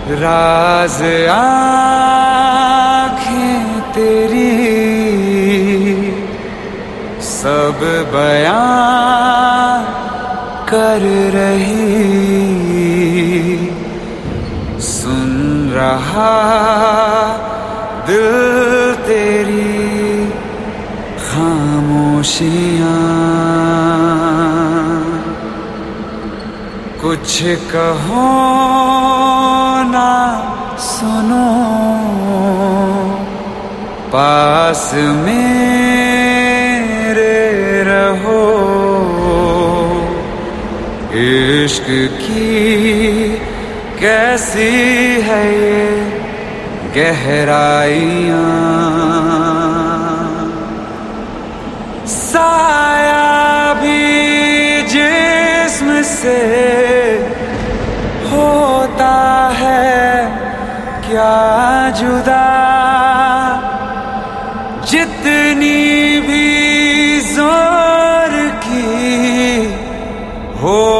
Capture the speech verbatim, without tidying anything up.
राज आँखें तेरी सब बयां कर रही, सुन रहा दिल तेरी खामोशियां। कुछ कहो ना सुनो, पास मेरे रहो। इश्क की कैसी है ये गहराइयां, साया भी जिस्म से होता है क्या जुदा, जितनी भी जोर की हो